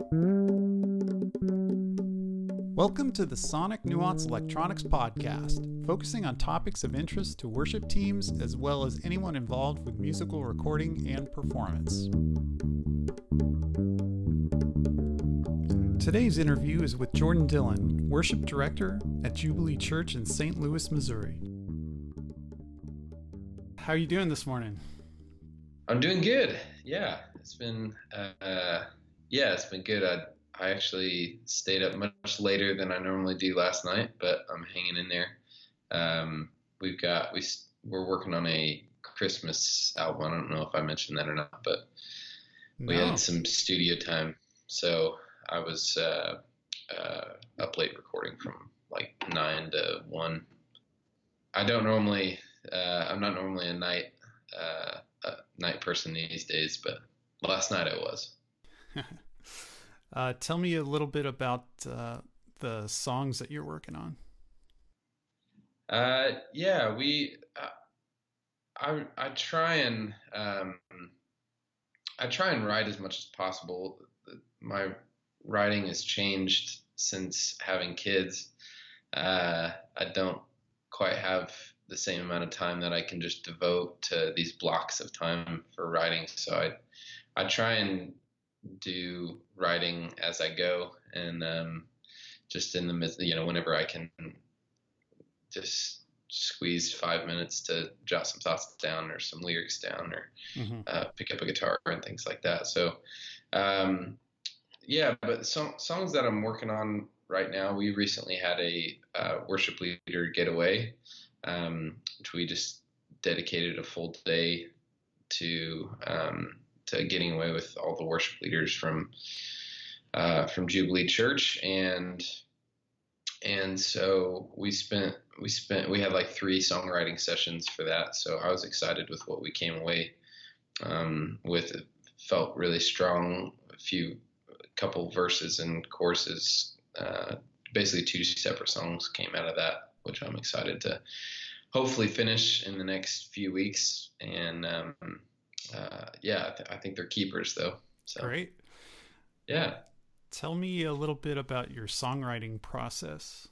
Welcome to the Sonic Nuance Electronics Podcast, focusing on topics of interest to worship teams as well as anyone involved with musical recording and performance. Today's interview is with Jordan Dillon, Worship Director at Jubilee Church in St. Louis, Missouri. How are you doing this morning? I'm doing good. Yeah, it's been good. I actually stayed up much later than I normally do last night, but I'm hanging in there. We're working on a Christmas album. I don't know if I mentioned that or not, but we had some studio time, so I was up late recording from like 9 to 1. I'm not normally a night person these days, but last night I was. Tell me a little bit about the songs that you're working on. I try and write as much as possible. My writing has changed since having kids. I don't quite have the same amount of time that I can just devote to these blocks of time for writing. So I try and do writing as I go, and just in the midst, whenever I can just squeeze 5 minutes to jot some thoughts down or some lyrics down or pick up a guitar and things like that. So but songs that I'm working on right now, we recently had a worship leader getaway, which we just dedicated a full day to getting away with all the worship leaders from Jubilee Church, and so we had like 3 songwriting sessions for that. So I was excited with what we came away with. It felt really strong. A couple verses and choruses, basically 2 separate songs came out of that, which I'm excited to hopefully finish in the next few weeks. And I think they're keepers though. So great. Yeah. Tell me a little bit about your songwriting process.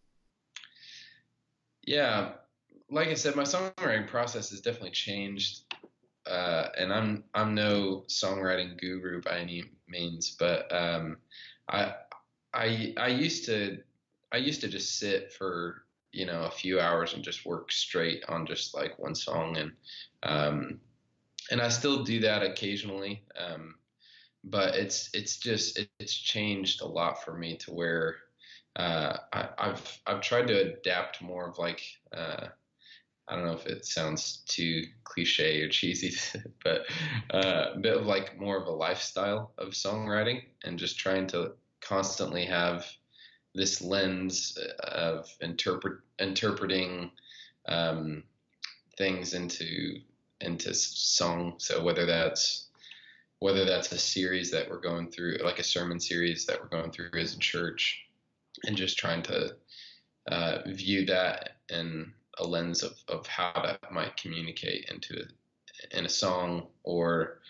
Yeah, like I said, my songwriting process has definitely changed, and I'm no songwriting guru by any means, but I used to just sit for a few hours and just work straight on just like one song, and I still do that occasionally, but it's changed a lot for me to where I've tried to adapt more of like I don't know if it sounds too cliche or cheesy, but a bit of like more of a lifestyle of songwriting, and just trying to constantly have this lens of interpreting things into song. So whether that's a series that we're going through, like a sermon series that we're going through as a church, and just trying to view that in a lens of how that might communicate in a song, or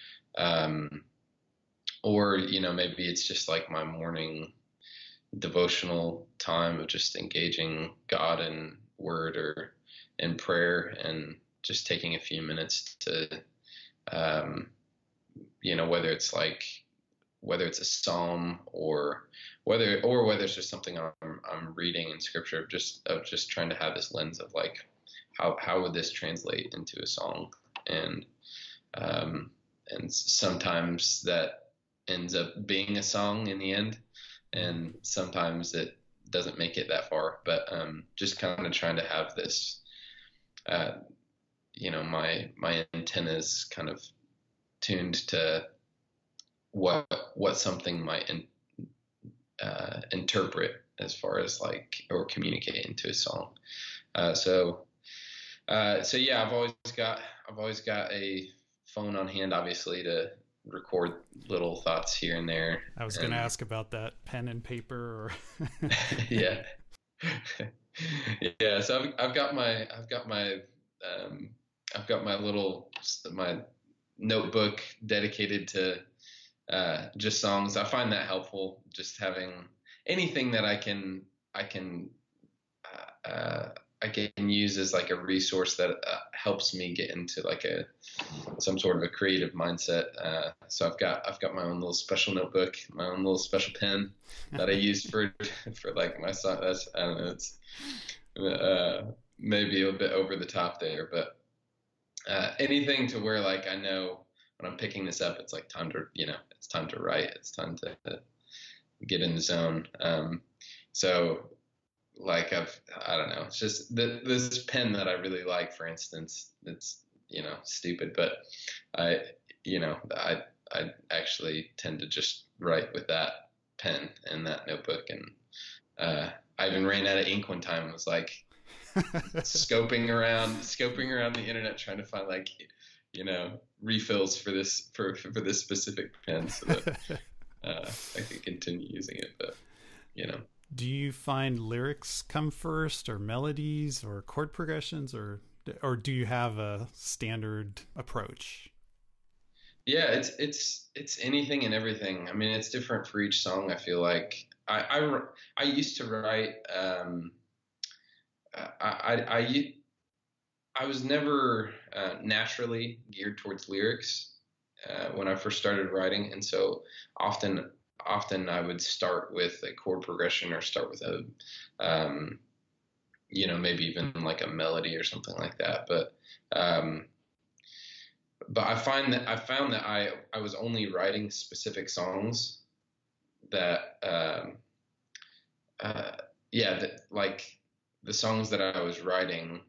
maybe it's just like my morning devotional time of just engaging God in word or in prayer, and just taking a few minutes to whether it's a psalm or whether it's just something I'm reading in scripture, of just trying to have this lens of like how would this translate into a song, and sometimes that ends up being a song in the end, and sometimes it doesn't make it that far, but just kind of trying to have this my antennas kind of tuned to what something might interpret as far as like, or communicate into a song. So yeah, I've always got a phone on hand, obviously, to record little thoughts here and there. I was going to ask about that, pen and paper, or yeah. Yeah. So I've got my notebook dedicated to just songs. I find that helpful. Just having anything that I can uh, I can use as like a resource that helps me get into like some sort of a creative mindset. So I've got my own little special notebook, my own little special pen that I use for like my song. That's, I don't know, it's maybe a bit over the top there, but anything to where like I know when I'm picking this up, it's like time to, it's time to write. It's time to get in the zone. So like I don't know, it's just this pen that I really like, for instance. It's, stupid, but I, I actually tend to just write with that pen and that notebook. And I even ran out of ink one time. I was like scoping around the internet trying to find like, refills for this specific pen so that I could continue using it. But Do you find lyrics come first, or melodies, or chord progressions, or do you have a standard approach? Yeah, it's anything and everything. I mean, it's different for each song. I feel like I used to write. I was never naturally geared towards lyrics when I first started writing, and so often I would start with a chord progression or start with a maybe even like a melody or something like that. But I found that I was only writing specific songs that that like the songs that I was writing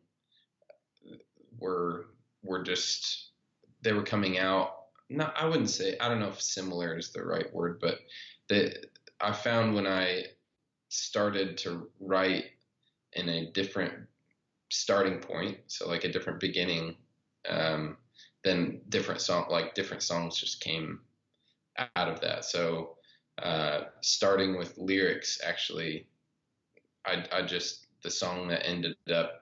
were just, they were coming out. No, I wouldn't say, I don't know if similar is the right word, but I found when I started to write in a different starting point, so like a different beginning, then different songs just came out of that. So starting with lyrics, actually, I just, the song that ended up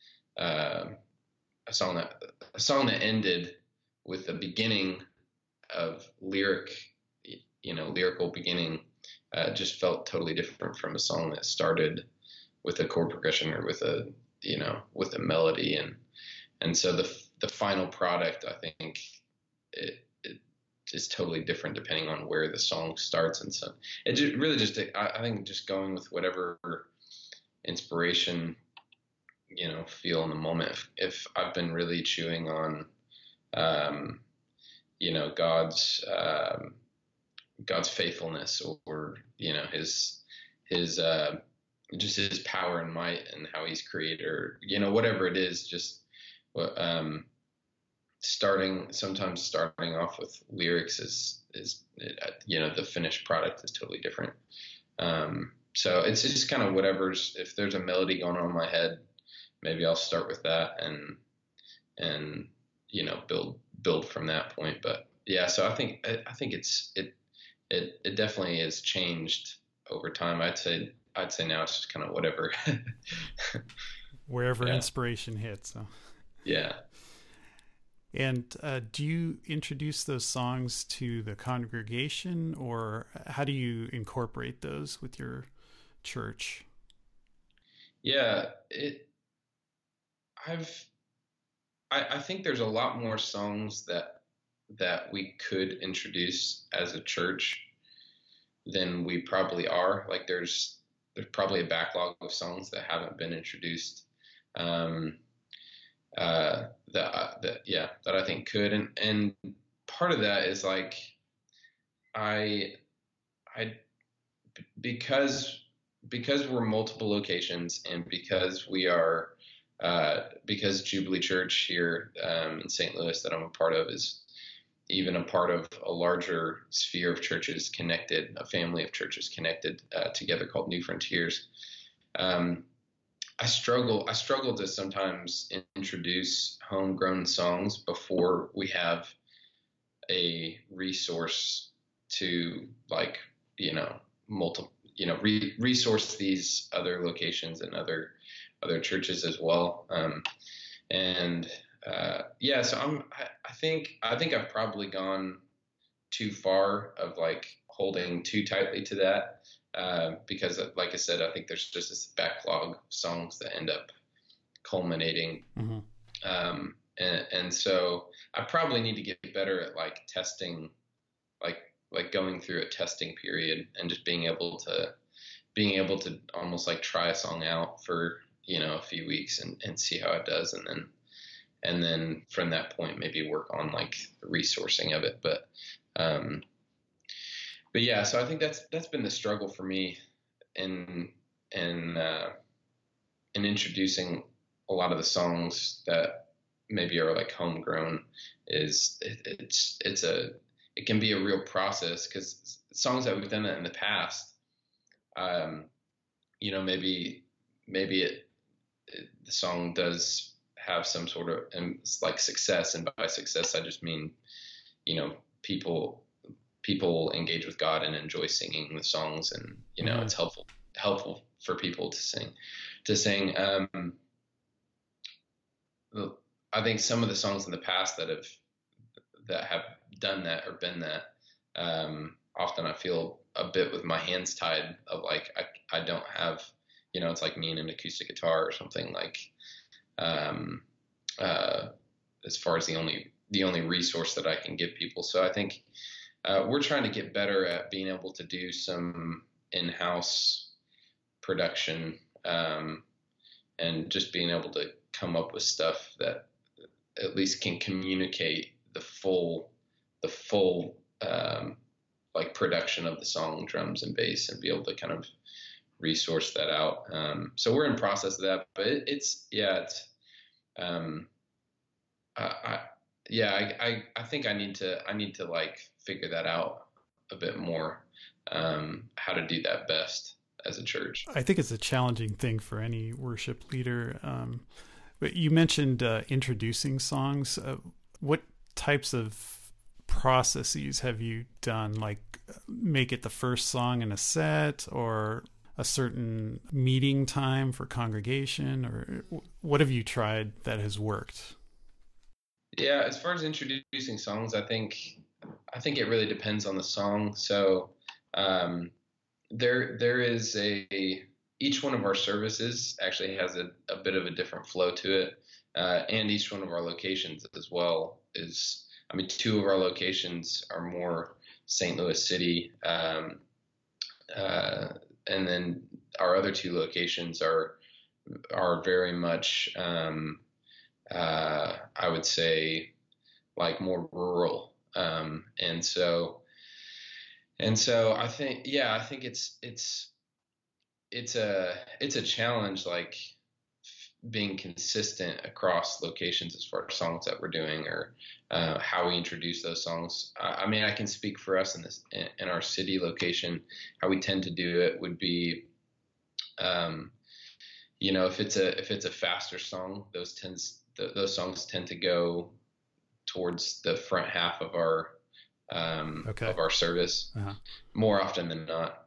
a song that ended with a beginning of lyrical beginning, just felt totally different from a song that started with a chord progression or with a melody. And so the final product, I think it is totally different depending on where the song starts. And so it just I think just going with whatever inspiration, feel in the moment. If I've been really chewing on, God's faithfulness, or his just his power and might and how he's creator, whatever it is, just sometimes starting off with lyrics is the finished product is totally different. So it's just kind of whatever's, if there's a melody going on in my head, maybe I'll start with that and build from that point. But yeah, so I think it definitely has changed over time. I'd say now it's just kind of whatever. Wherever inspiration hits. So. Yeah. And do you introduce those songs to the congregation, or how do you incorporate those with your church? Yeah, I think there's a lot more songs that we could introduce as a church than we probably are. Like there's probably a backlog of songs that haven't been introduced. That I think could, and part of that is like because we're multiple locations, and because we are because Jubilee Church here in St. Louis that I'm a part of is even a part of a larger sphere of churches connected, a family of churches connected together called New Frontiers. I struggle to sometimes introduce homegrown songs before we have a resource to resource these other locations and other churches as well. So I think I've probably gone too far of like holding too tightly to that, because like I said, I think there's just this backlog of songs that end up culminating. Mm-hmm. And so I probably need to get better at like testing, like going through a testing period and just being able to almost like try a song out for, a few weeks and see how it does. And then from that point, maybe work on like the resourcing of it. But yeah, so I think that's been the struggle for me in introducing a lot of the songs that maybe are like homegrown. Is it can be a real process, because songs that we've done that in the past, maybe the song does have some sort of like success, and by success I just mean, people engage with God and enjoy singing the songs, and Mm-hmm. it's helpful for people to sing. I think some of the songs in the past that have done that or been that, often I feel a bit with my hands tied, of like I don't have, it's like me and an acoustic guitar or something, like as far as the only resource that I can give people. So I think we're trying to get better at being able to do some in-house production, and just being able to come up with stuff that at least can communicate the full like production of the song, drums and bass, and be able to kind of resource that out. So we're in process of that, but I think I need to like figure that out a bit more, how to do that best as a church. I think it's a challenging thing for any worship leader. But you mentioned introducing songs. What types of processes have you done? Like make it the first song in a set, or a certain meeting time for congregation, or what have you tried that has worked? Yeah, as far as introducing songs, I think it really depends on the song. So there is each one of our services actually has a bit of a different flow to it, and each one of our locations as well is. I mean, two of our locations are more St. Louis City, and then our other two locations are very much, I would say, like more rural, and so I think it's a challenge, like being consistent across locations as far as songs that we're doing, or how we introduce those songs. I mean, I can speak for us in our city location. How we tend to do it would be, if it's a faster song, those songs tend to go towards the front half of our service, Uh-huh. more often than not,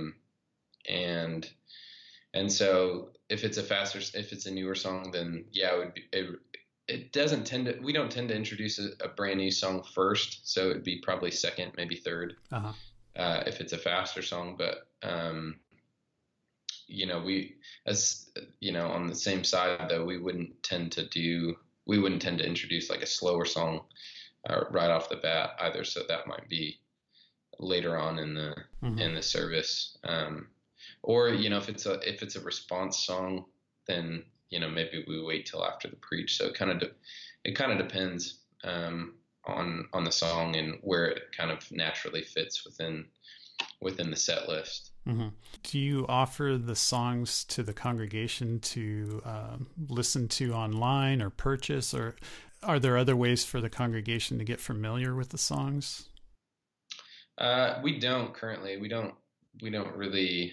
and so if it's a newer song, then yeah, it would be. We don't tend to introduce a brand new song first, so it'd be probably second, maybe third, Uh-huh. if it's a faster song. But on the same side though, we wouldn't tend to introduce like a slower song right off the bat either. So that might be later on in the Mm-hmm. in the service, or if it's a response song, then maybe we wait till after the preach. So it kind of depends on the song and where it kind of naturally fits within the set list. Mm-hmm. Do you offer the songs to the congregation to listen to online or purchase, or are there other ways for the congregation to get familiar with the songs? We don't currently. We don't really.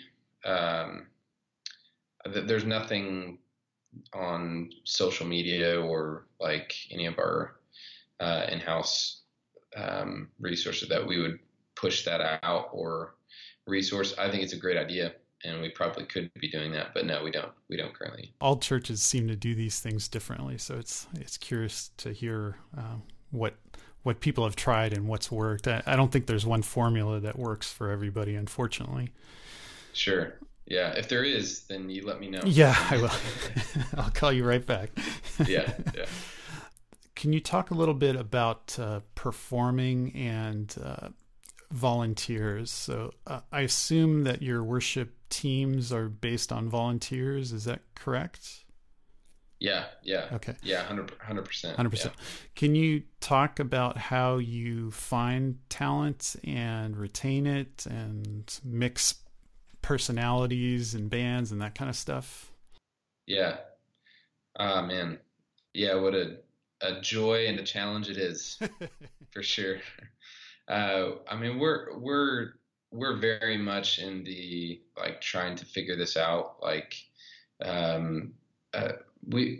There's nothing on social media or like any of our in-house resources that we would push that out or resource. I think it's a great idea, and we probably could be doing that, but no, we don't currently. All churches seem to do these things differently, so it's curious to hear what what people have tried and what's worked. I don't think there's one formula that works for everybody, unfortunately. Sure. Yeah. If there is, then you let me know. Yeah, I will. I'll call you right back. Yeah. Yeah. Can you talk a little bit about performing and volunteers? So I assume that your worship teams are based on volunteers. Is that correct? Yeah. Yeah. Okay. Yeah. 100%. 100%. Yeah. Can you talk about how you find talent and retain it and mix personalities and bands and that kind of stuff? Yeah. Ah, man. Yeah. What a joy and a challenge it is, for sure. I mean, we're very much in the like trying to figure this out. Like, um, uh, we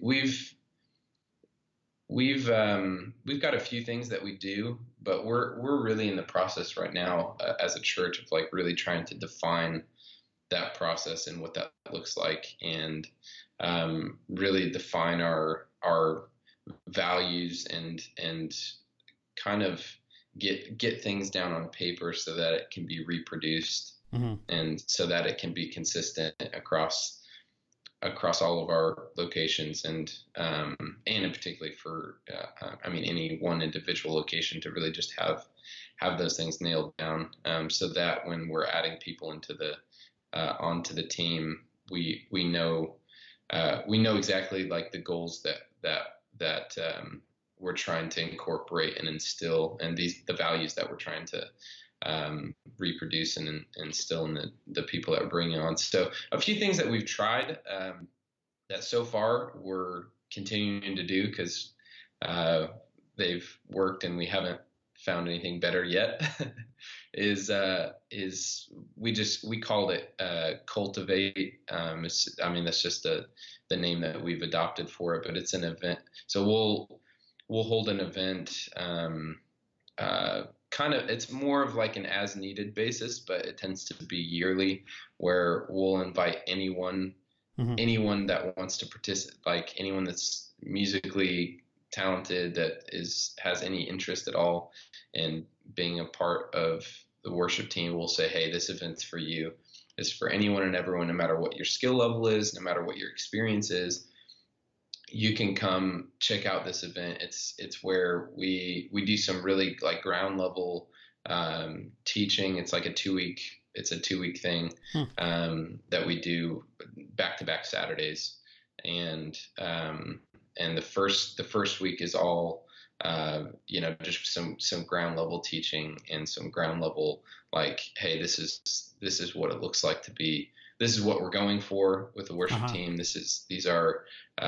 we've got a few things that we do, but we're really in the process right now as a church of like really trying to define that process and what that looks like, and really define our values and kind of get things down on paper so that it can be reproduced Mm-hmm. and so that it can be consistent across all of our locations and particularly for I mean any one individual location to really just have those things nailed down so that when we're adding people into the onto the team we know exactly like the goals that we're trying to incorporate and instill and the values that we're trying to reproduce and instill in the people that we're bringing on. So a few things that we've tried that so far we're continuing to do because they've worked and we haven't found anything better yet is we called it Cultivate. I mean that's just the name that we've adopted for it, but it's an event. So we'll hold an event. Kind of, it's more of like an as needed basis, but it tends to be yearly, where we'll invite anyone that wants to participate, like anyone that's musically talented that has any interest at all in being a part of the worship team. We'll say, hey, this event's for you. It's for anyone and everyone, no matter what your skill level is, no matter what your experience is. You can come check out this event. It's where we do some really like ground level teaching. It's like a 2-week thing that we do back to back Saturdays, and the first week is all just some ground level teaching and some ground level like, hey, this is what it looks like to be. This is what we're going for with the worship team. These are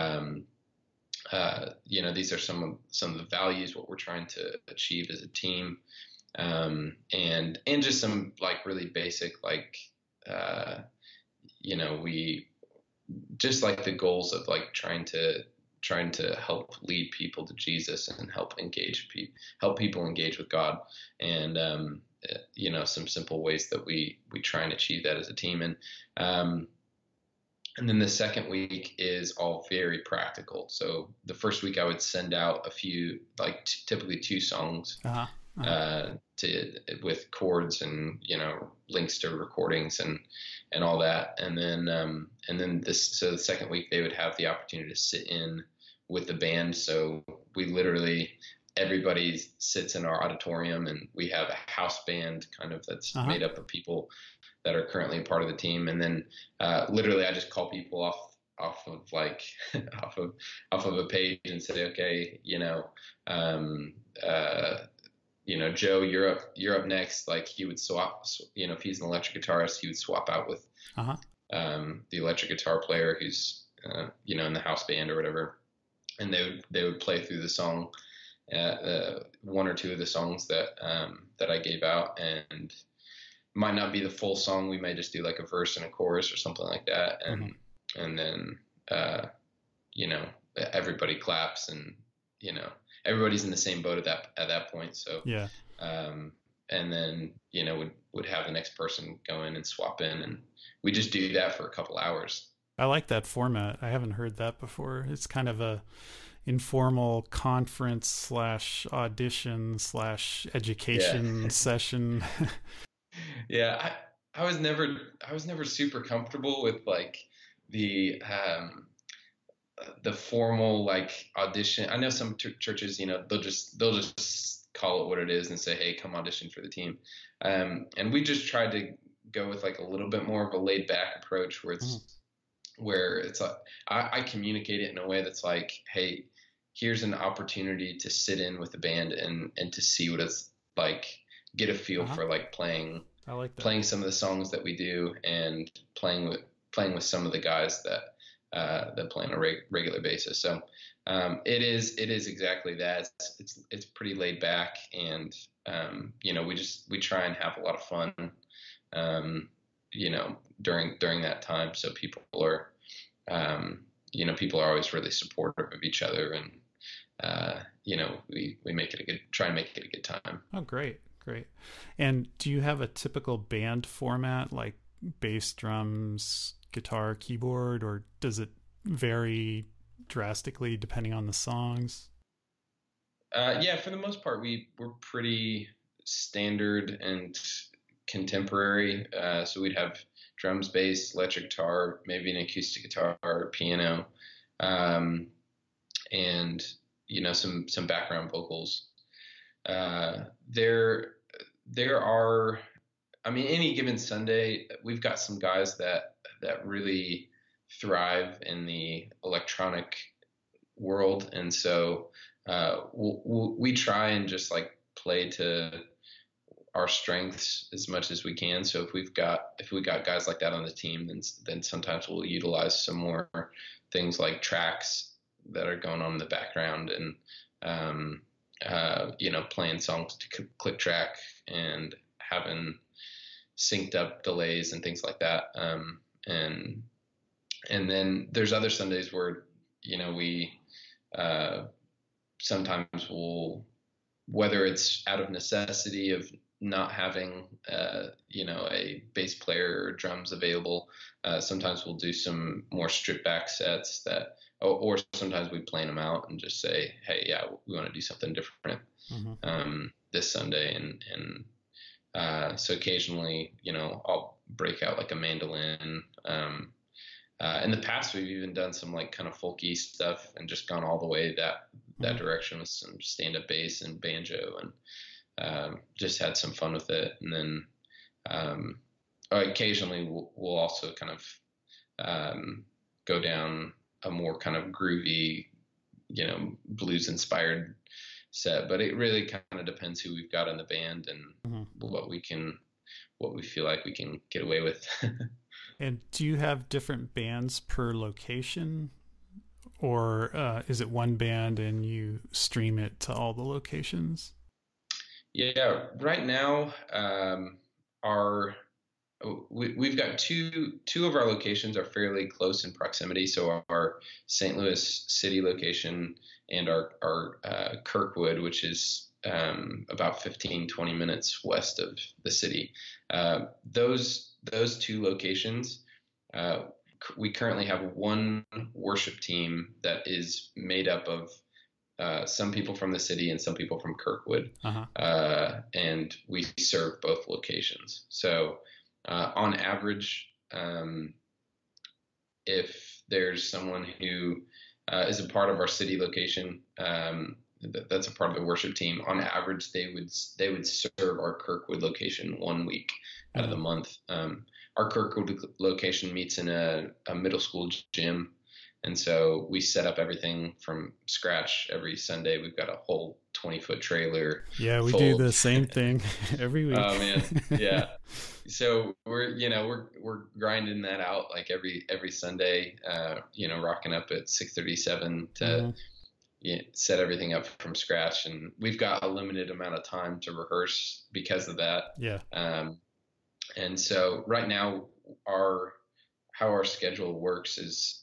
these are some of the values, what we're trying to achieve as a team, and just some like really basic like we just like the goals of like trying to help lead people to Jesus and help people engage with God, and some simple ways that we try and achieve that as a team. And then the second week is all very practical. So the first week I would send out a few, like typically 2 songs with chords and links to recordings and all that. And then the second week they would have the opportunity to sit in with the band. So we literally everybody sits in our auditorium and we have a house band kind of that's made up of people that are currently a part of the team. And then literally I just call people off of like off of a page and say, okay, Joe, you're up next. Like he would swap, if he's an electric guitarist, he would swap out with the electric guitar player who's in the house band or whatever. And they would play through the song, 1 or 2 of the songs that I gave out, and might not be the full song. We may just do like a verse and a chorus or something like that. And then, everybody claps and, everybody's in the same boat at that point. So, yeah. And then, would have the next person go in and swap in, and we just do that for a couple hours. I like that format. I haven't heard that before. It's kind of informal conference slash audition slash Yeah. education session. Yeah, I was never super comfortable with like the um the formal like audition. I know some churches, you know, they'll just call it what it is and say, "Hey, come audition for the team." And we just tried to go with like a little bit more of a laid back approach Mhm. where it's like I communicate it in a way that's like, "Hey, here's an opportunity to sit in with the band and to see what it's like, get a feel Uh-huh. for like playing I like that. playing some of the songs that we do and playing with some of the guys that play on a regular basis. So it is exactly that. It's pretty laid back, and you know we try and have a lot of fun, you know, during that time. So um, people are always really supportive of each other, and you know we make it a good try and make it a good time. Oh, great, great. And do you have a typical band format like bass, drums, guitar, keyboard, or does it vary drastically depending on the songs? Yeah, for the most part, we're pretty standard and contemporary. So we'd have drums, bass, electric guitar, maybe an acoustic guitar, or piano, um, and you know some background vocals. Uh, there there are, I mean, any given Sunday, we've got some guys that really thrive in the electronic world, and so we try and just like play to our strengths as much as we can. So if we got guys like that on the team, then sometimes we'll utilize some more things like tracks that are going on in the background and um, you know, playing songs to click track and having synced up delays and things like that. And then there's other Sundays where you know we uh, sometimes will, whether it's out of necessity of not having you know a bass player or drums available, sometimes we'll do some more stripped back sets that, or sometimes we plan them out and just say, hey, yeah, we want to do something different Mm-hmm. this Sunday, and so occasionally, you know, I'll break out like a mandolin. In the past, we've even done some like kind of folky stuff and just gone all the way that Mm-hmm. direction with some stand-up bass and banjo, and just had some fun with it. And then um, occasionally we'll also kind of go down a more kind of groovy, you know, blues-inspired set. But it really kind of depends who we've got in the band and Mm-hmm. what we feel like we can get away with. And do you have different bands per location, or is it one band and you stream it to all the locations? Yeah, right now, our we've got two of our locations are fairly close in proximity. So our St. Louis City location and our Kirkwood, which is about 15-20 minutes west of the city. Those two locations, uh, we currently have one worship team that is made up of some people from the city and some people from Kirkwood, Uh-huh. and we serve both locations. So on average, if there's someone who is a part of our city location, that's a part of the worship team. On average, they would serve our Kirkwood location 1 week out of Mm-hmm. the month. Our Kirkwood location meets in a middle school gym, and so we set up everything from scratch every Sunday. We've got a whole 20-foot trailer Yeah, we do full of the same thing every week. oh man, yeah. So we're grinding that out like every Sunday. You know, rocking up at 6:37 to Mm-hmm. set everything up from scratch, and we've got a limited amount of time to rehearse because of that. Yeah. Um, and so right now, our how our schedule works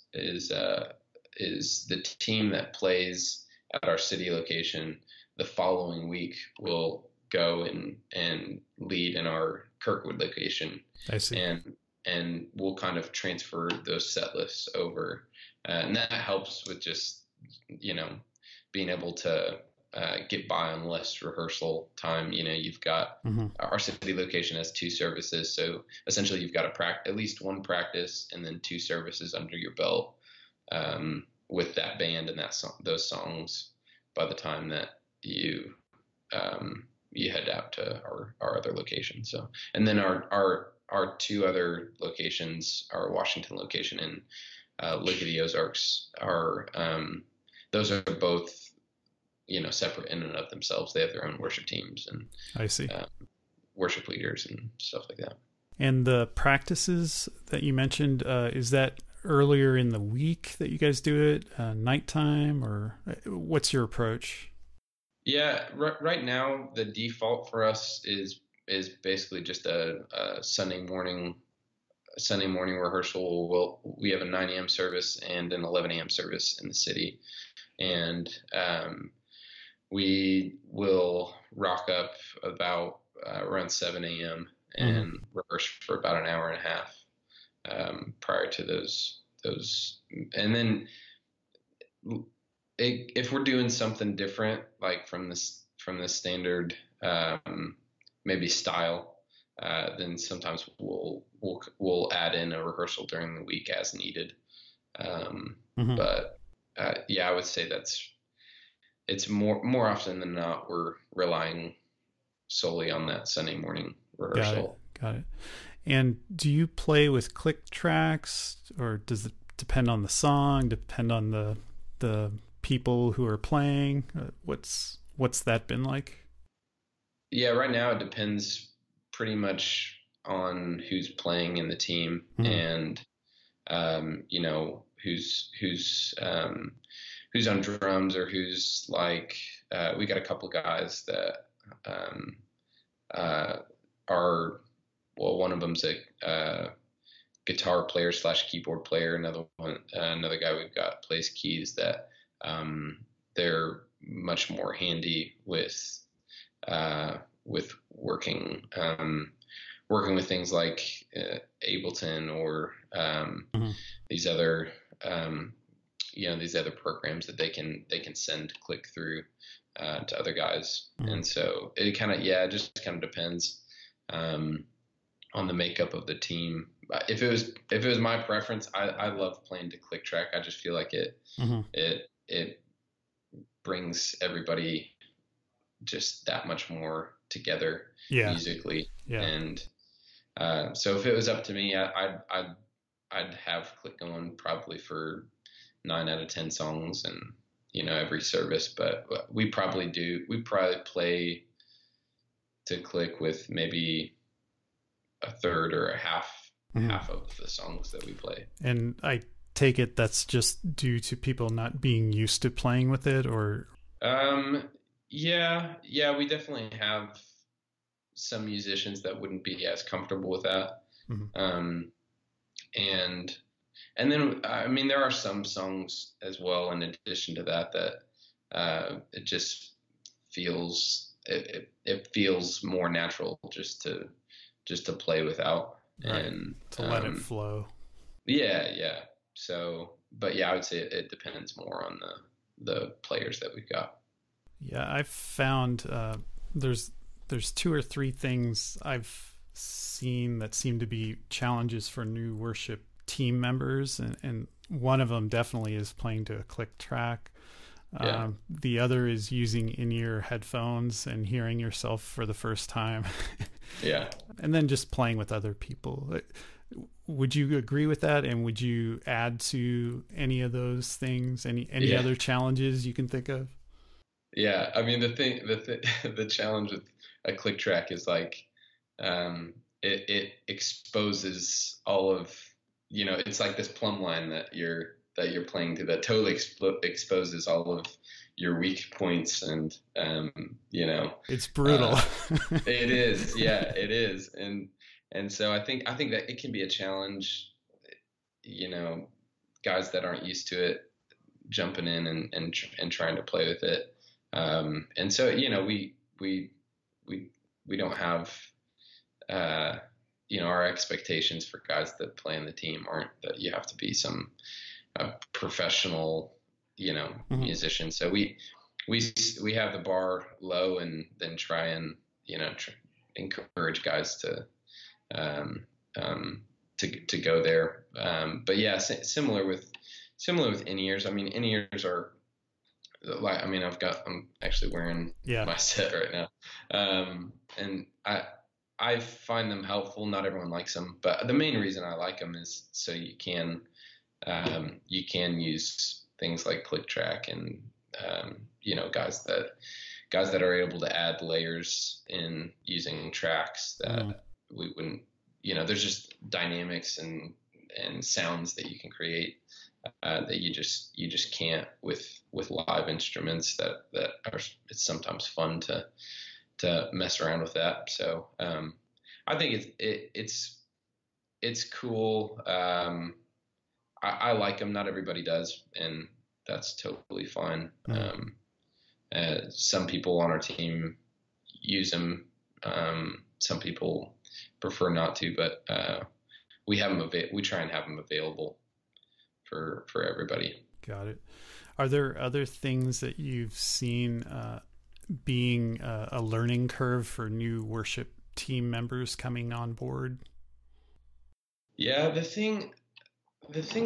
is the team that plays at our city location the following week will go and lead in our Kirkwood location, I see. and we'll kind of transfer those set lists over, and that helps with just you know being able to get by on less rehearsal time. You've got our city location has 2 services, so essentially you've got at least 1 practice and then 2 services under your belt with that band and those songs by the time that you head out to our other location. So, and then our 2 other locations, our Washington location and Lake of the Ozarks, those are both separate in and of themselves. They have their own worship teams and I see worship leaders and stuff like that. And the practices that you mentioned, is that earlier in the week that you guys do it, nighttime, or what's your approach? Yeah, right now the default for us is basically just a Sunday morning rehearsal. We have a 9 a.m. service and an 11 a.m. service in the city, and we will rock up about around 7 a.m. and rehearse for about an hour and a half prior to those. And then if we're doing something different, like from this standard maybe style, then sometimes we'll add in a rehearsal during the week as needed. But I would say it's more often than not we're relying solely on that Sunday morning rehearsal. Got it. And do you play with click tracks, or does it depend on the song, depend on the people who are playing? What's that been like? Yeah, right now it depends pretty much on who's playing in the team and who's on drums, or who's like we got a couple guys that are, well, one of them's a guitar player / keyboard player. Another guy we've got plays keys. That they're much more handy with working with things like Ableton or these other programs that they can send click through to other guys. And so it just kind of depends on the makeup of the team. If it was my preference, I love playing to click track. I just feel like it brings everybody just that much more together musically. And so if it was up to me, I'd have click going probably for 9 out of 10 songs and every service. But we probably play to click with maybe a third or a half of the songs that we play. And I take it that's just due to people not being used to playing with it, or we definitely have some musicians that wouldn't be as comfortable with that. And then I mean there are some songs as well in addition to that it just feels it feels more natural just to play without, right, and to let it flow. So but I would say it depends more on the players that we've got. I've found there's 2 or 3 things I've seen that seem to be challenges for new worship team members, and one of them definitely is playing to a click track. The other is using in-ear headphones and hearing yourself for the first time. And then just playing with other people. Would you agree with that? And would you add to any of those things? Any other challenges you can think of? Yeah, I mean the challenge with a click track is like it exposes all of it's like this plumb line that you're playing to that totally exposes all of your weak points, and it's brutal. It is, it is, and so I think that it can be a challenge, guys that aren't used to it jumping in and trying to play with it, and so we don't have our expectations for guys that play in the team aren't that you have to be some professional musician. So we we have the bar low, and then try and encourage guys um, to go there. But yeah, similar with in-ears. I mean, in-ears are like, I mean, I'm actually wearing Yeah. my set right now, and I find them helpful. Not everyone likes them, but the main reason I like them is so you can use things like click track, and guys that are able to add layers in using tracks Mm. that we wouldn't. There's just dynamics and sounds that you can create that you just can't with live instruments that are. It's sometimes fun to mess around with that. So I think it's cool. I like them. Not everybody does, and that's totally fine. Mm. Some people on our team use them. Some people prefer not to, but we have them. We try and have them available for everybody. Got it. Are there other things that you've seen being a learning curve for new worship team members coming on board? Yeah, the thing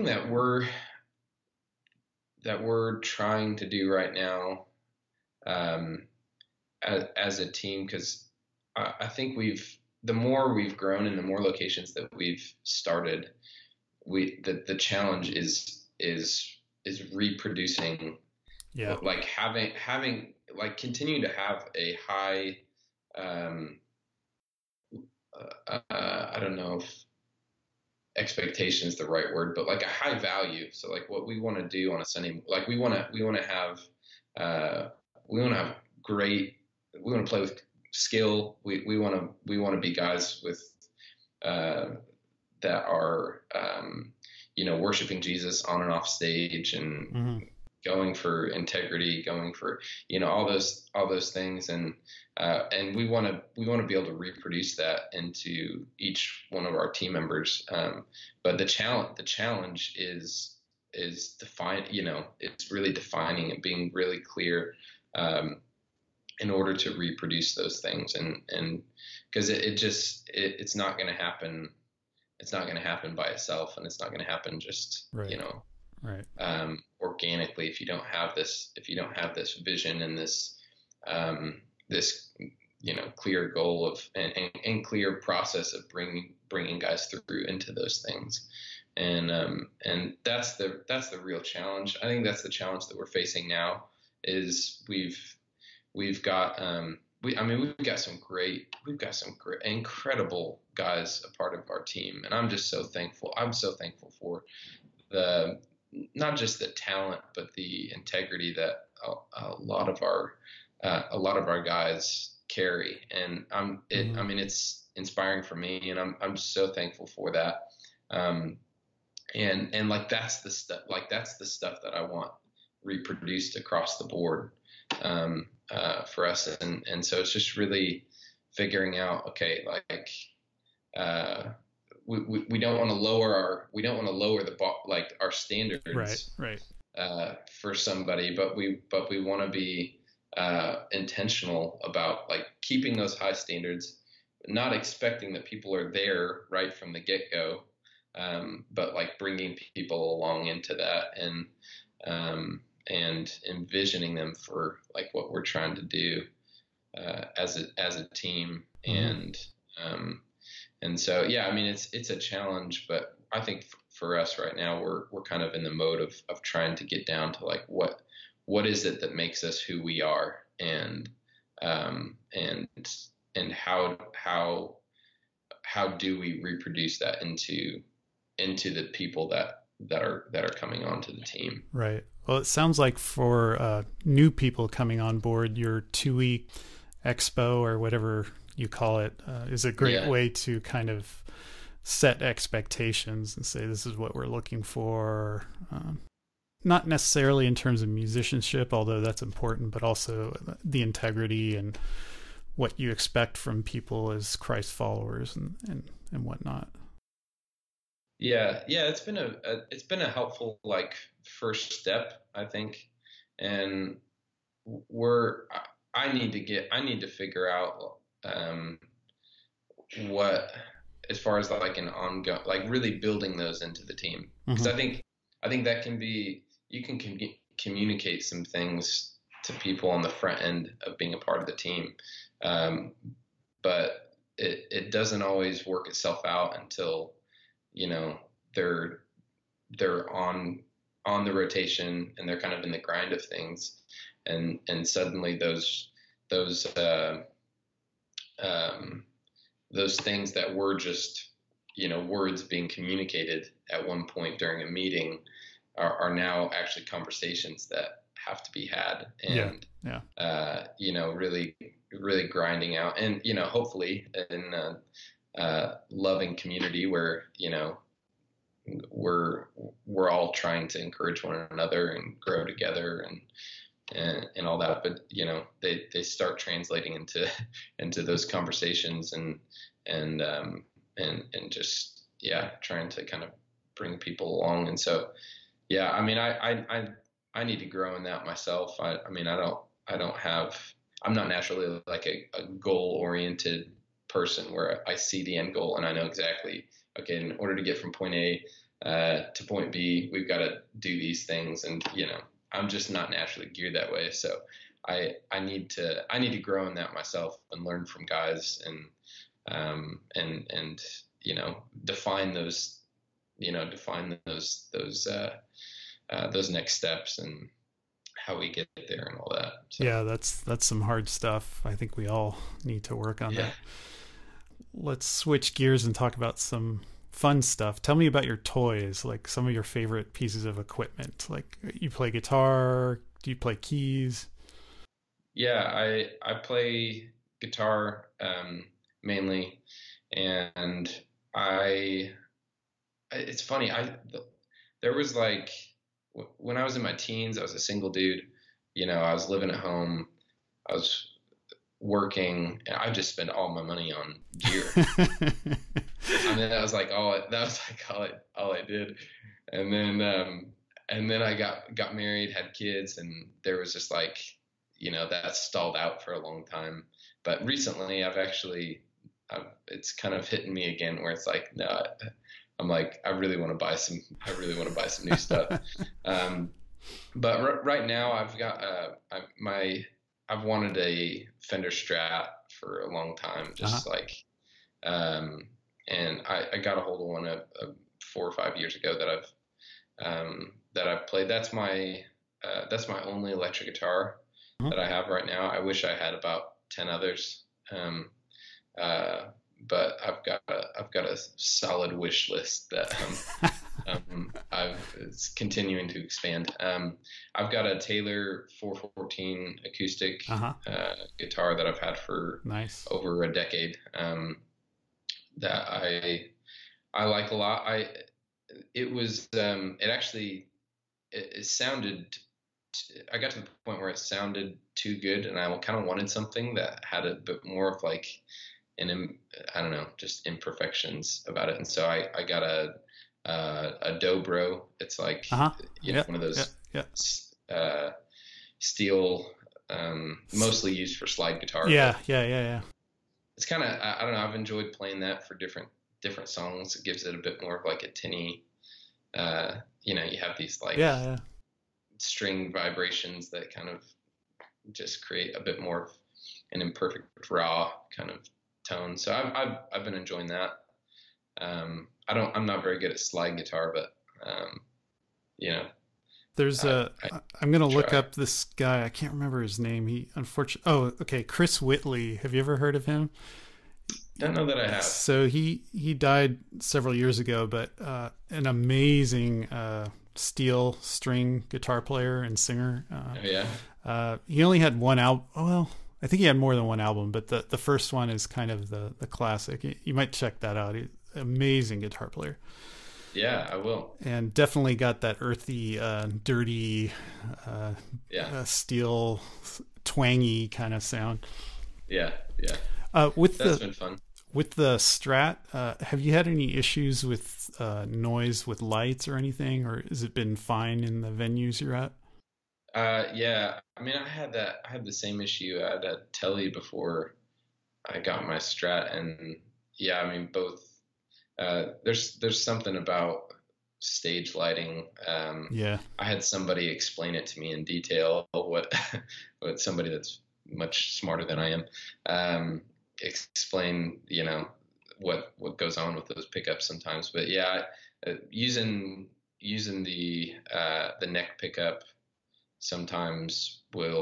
that we're trying to do right now, um, as a team, because I think the more we've grown and the more locations that we've started, the challenge is reproducing, Yeah. like having like continuing to have a high, um, I don't know if expectation is the right word, but like a high value. So like what we want to do on a Sunday, like we want to have uh, we want to have great. We want to play with skill. We want to be guys with uh, that are worshiping Jesus on and off stage, and Hmm. going for integrity, going for all those things, and we want to be able to reproduce that into each one of our team members. But the challenge is define. It's really defining and being really clear, um, in order to reproduce those things, and because it's not going to happen. It's not going to happen by itself, and it's not going to happen just Right. Right. organically if you don't have this vision and this clear goal of and clear process of bringing guys through into those things. And that's the real challenge. I think that's the challenge that we're facing now. Is we've got we've got some great, incredible guys a part of our team, and I'm just so thankful. I'm so thankful for the not just the talent, but the integrity that a lot of our guys carry. And Hmm. I mean, it's inspiring for me, and I'm so thankful for that. Um, and like that's the stuff that I want reproduced across the board, for us. And so it's just really figuring out, okay, like, uh, we don't want to lower the like our Right. standards, Right. for somebody, but we want to be intentional about like keeping those high standards, not expecting that people are there right from the get go, but like bringing people along into that, and envisioning them for like what we're trying to do, as a team. Hmm. And so, yeah, I mean, it's a challenge, but I think for us right now, we're kind of in the mode of trying to get down to like what is it that makes us who we are, um, and and how do we reproduce that into the people that are coming onto the team. Right. Well, it sounds like for new people coming on board, your 2 week expo or whatever you call it is a great Yeah, way to kind of set expectations and say this is what we're looking for. Not necessarily in terms of musicianship, although that's important, but also the integrity and what you expect from people as Christ followers and whatnot. yeah. It's been a helpful like first step, I think, and I need to figure out what, as far as like an ongoing, like really building those into the team, because Hmm. I think that can be, you can communicate some things to people on the front end of being a part of the team, um, but it doesn't always work itself out until, you know, they're they're on the rotation and they're kind of in the grind of things, and suddenly those um, those things that were just, you know, words being communicated at one point during a meeting are now actually conversations that have to be had, Yeah. and Yeah. you know, really grinding out, and you know, hopefully in a loving community where, you know, we're we're all trying to encourage one another and grow together, and all that. But you know, they start translating into into those conversations, and just, yeah, trying to kind of bring people along. And so, yeah, I mean, I need to grow in that myself. I mean, I don't have, I'm not naturally like a goal oriented person where I see the end goal and I know exactly, okay, in order to get from point A to point B, we've got to do these things. And, you know, I'm just not naturally geared that way. So I need to grow in that myself and learn from guys, and, you know, define those next steps and how we get there and all that. So, Yeah, that's some hard stuff. I think we all need to work on yeah. that. Let's switch gears and talk about some fun stuff. Tell me about your toys, like some of your favorite pieces of equipment. Like, you play guitar, do you play keys? Yeah, I play guitar mainly, and I it's funny, there was like, when I was in my teens, I was a single dude. You know, I was living at home. I was working, and I just spent all my money on gear. I mean, that was like all I did. And then I got married, had kids, and there was just like, you know, that stalled out for a long time. But recently, it's kind of hitting me again, where it's like, no, I'm like, I really want to buy some new stuff. Um, but right now, I've wanted a Fender Strat for a long time, Uh-huh. just like, um, and I got a hold of one 4 or 5 years ago that I've played. That's my only electric guitar Uh-huh. that I have right now. I wish I had about 10 others. Uh, but I've got a solid wish list that it's continuing to expand. I've got a Taylor 414 acoustic Uh-huh. guitar that I've had for Nice. over a decade, that I like a lot. It was it actually it sounded. I got to the point where it sounded too good, and I kind of wanted something that had a bit more of like I don't know, just imperfections about it. And so I got a Dobro. It's like, Uh-huh. you know, Yeah. one of Yeah. those Yeah. uh, steel, mostly used for slide guitar, Yeah. but Yeah. Yeah. Yeah. it's kind of, I don't know. I've enjoyed playing that for different songs. It gives it a bit more of like a tinny, you know, you have these like Yeah. Yeah. string vibrations that kind of just create a bit more of an imperfect raw kind of tone. So I've been enjoying that. I'm not very good at slide guitar, but you know, There's I, a. I I'm gonna look try. up this guy. I can't remember his name. He unfortunately. Oh, okay. Chris Whitley. Have you ever heard of him? Don't know that I have. So he died several years ago, but an amazing steel string guitar player and singer. Oh yeah, He only had one album. Well, I think he had more than one album, but the first one is kind of the classic. You might check that out. He's an amazing guitar player, yeah, I will. and definitely got that earthy, dirty, uh, Yeah, steel, twangy kind of sound. yeah, yeah. With That's the been fun. with the Strat, have you had any issues with noise with lights or anything, or has it been fine in the venues you're at? Yeah, I mean, I had the same issue. I had a Telly before I got my Strat, and yeah, I mean, both. There's something about stage lighting. Yeah. I had somebody explain it to me in detail. What somebody that's much smarter than I am, explain, what goes on with those pickups sometimes. But yeah, using the neck pickup sometimes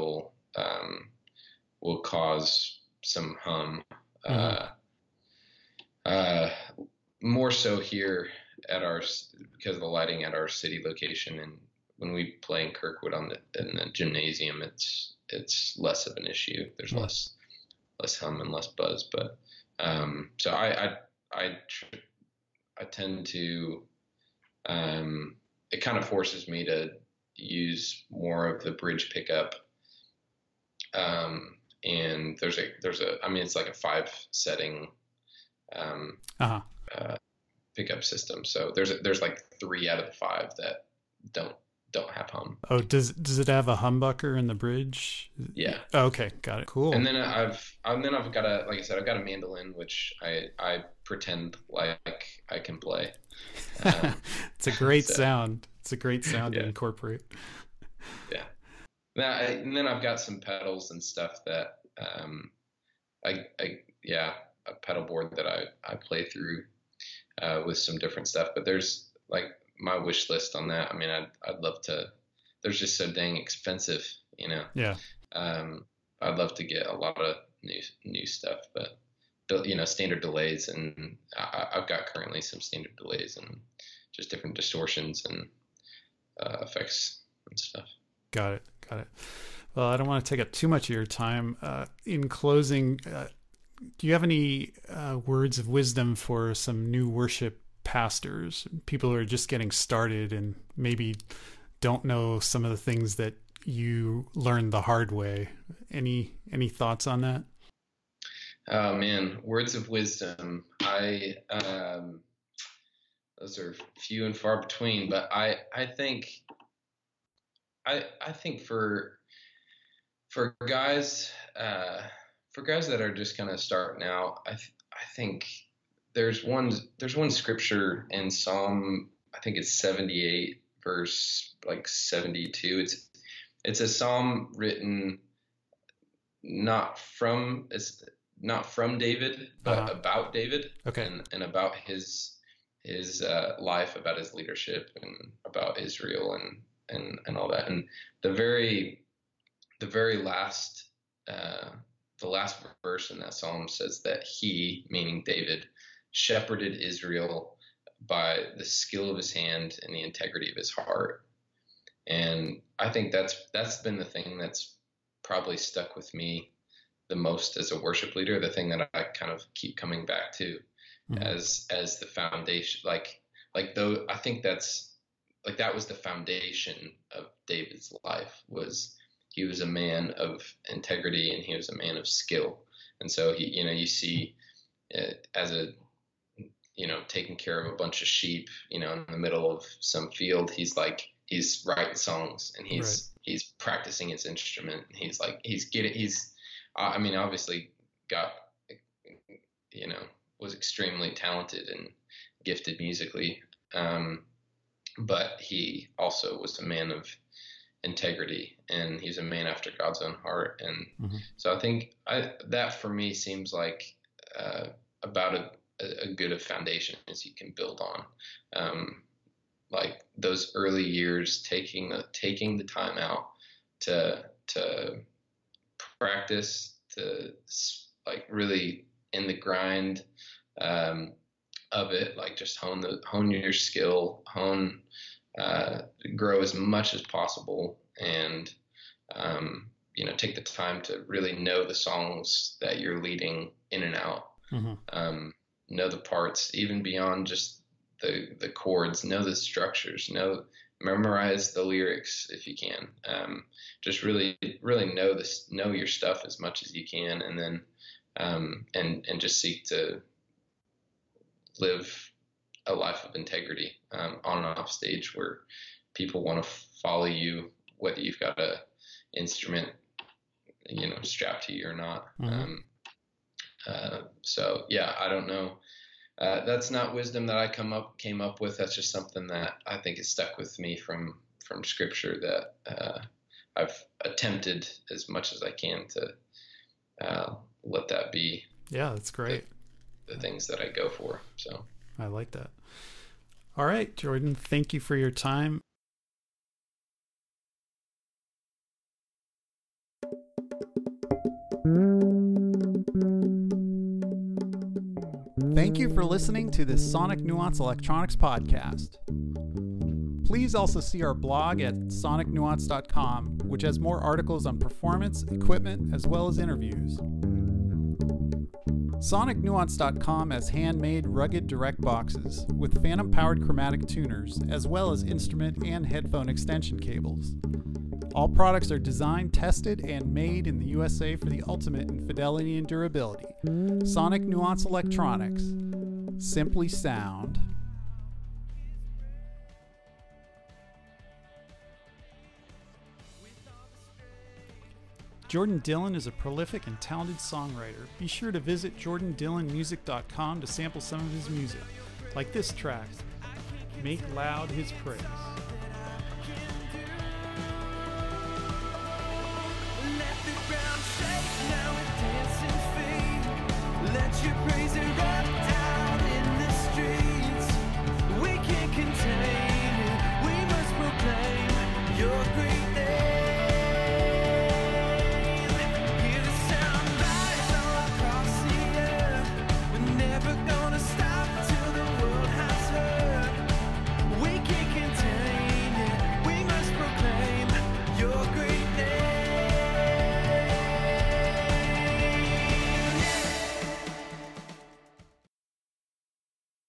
will cause some hum. Hmm. Uh, uh, More so here at our because of the lighting at our city location, and when we play in Kirkwood in the gymnasium, it's less of an issue. There's less hum and less buzz, but so I, tr- I tend to it kind of forces me to use more of the bridge pickup. And there's a I mean, it's like a 5 setting um, Uh-huh. uh, pickup system. So there's like 3 out of the 5 that don't don't have hum. Oh, does it have a humbucker in the bridge? Yeah. Oh, okay, got it. Cool. And then I've got a like I said, I've got a mandolin which I pretend like I can play. Um, It's a great so sound. It's a great sound to yeah, incorporate. yeah. And then I've got some pedals and stuff that I yeah, a pedal board that I play through with some different stuff. But there's like my wish list on that. I mean, I'd love to. There's just so dang expensive, you know. Yeah. Um, I'd love to get a lot of new stuff, but standard delays, and I've got currently some standard delays and just different distortions and effects and stuff. Got it. Got it. Well, I don't want to take up too much of your time. In closing, do you have any words of wisdom for some new worship pastors, people who are just getting started and maybe don't know some of the things that you learned the hard way? Any thoughts on that? Oh man, words of wisdom. I Those are few and far between, but I think for guys uh, for guys that are just kind of starting out, I think there's one scripture in Psalm, I think it's 78 verse like 72. It's a psalm written it's not from David, Uh but huh. about David, Okay. and about his life, about his leadership, and about Israel, and all that. And the very the very last uh, the last verse in that psalm says that he, meaning David, shepherded Israel by the skill of his hand and the integrity of his heart. And I think that's been the thing that's probably stuck with me the most as a worship leader, the thing that I kind of keep coming back to Mm-hmm. as the foundation. Like though I think that's like that was the foundation of David's life. Was he was a man of integrity, and he was a man of skill. And so you see it as a taking care of a bunch of sheep, in the middle of some field. He's writing songs, and Right. he's practicing his instrument. He's I mean, obviously got, you know, was extremely talented and gifted musically. But he also was a man of integrity, and he's a man after God's own heart. And Mm-hmm. so I think that for me seems like about a good a foundation as you can build on. Like those early years, taking the time out to practice, to like really in the grind um, of it, like just hone your skill, uh, grow as much as possible, and take the time to really know the songs that you're leading in and out. Mm-hmm. Um, know the parts, even beyond just the chords. Know the structures. Memorize the lyrics if you can. Just really know your stuff as much as you can, and then and just seek to live a life of integrity on and off stage, where people want to follow you whether you've got a instrument, strapped to you or not. Mm-hmm. So yeah, I don't know. That's not wisdom that I came up with. That's just something that I think is stuck with me from Scripture that I've attempted as much as I can to let that be. Yeah, that's great. The things that I go for. So I like that. All right, Jordan, thank you for your time. Thank you for listening to this Sonic Nuance Electronics podcast. Please also see our blog at sonicnuance.com, which has more articles on performance, equipment, as well as interviews. SonicNuance.com has handmade rugged direct boxes with phantom-powered chromatic tuners, as well as instrument and headphone extension cables. All products are designed, tested, and made in the USA for the ultimate in fidelity and durability. Sonic Nuance Electronics. Simply sound. Jordan Dillon is a prolific and talented songwriter. Be sure to visit jordandillonmusic.com to sample some of his music, like this track, Make Loud His Praise. Let the ground shake, now it dance and fade. Let your praise erupt.